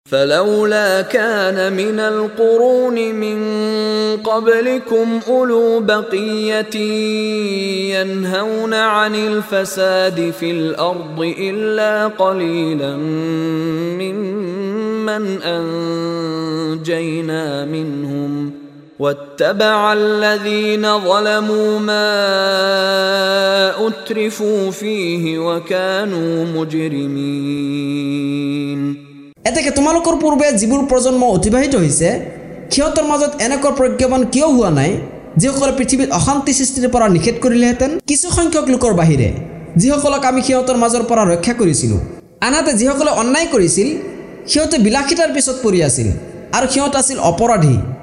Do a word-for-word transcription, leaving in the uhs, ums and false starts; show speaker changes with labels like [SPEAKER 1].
[SPEAKER 1] فلولا كان من القرون من قبلكم أولو بقية ينهون عن الفساد في الأرض إلا قليلا ممن أنجينا منهم واتبع الذين ظلموا ما أترفوا فيه وكانوا مجرمين
[SPEAKER 2] এতেকে তোমালোকৰ পূৰ্বে যিবোৰ প্ৰজন্ম অতিবাহিত হৈছে সিহঁতৰ মাজত এনেকুৱা প্ৰজ্ঞাবান কিয় হোৱা নাই যিসকলে পৃথিৱীত অশান্তি সৃষ্টিৰ পৰা নিষেধ কৰিলেহেঁতেন কিছু সংখ্যক লোকৰ বাহিৰে যিসকলক আমি সিহঁতৰ মাজৰ পৰা ৰক্ষা কৰিছিলোঁ আনহাতে যিসকলে অন্যায় কৰিছিল সিহঁতে বিলাসিতাৰ পিছত পৰি আছিল আৰু সিহঁত আছিল অপৰাধী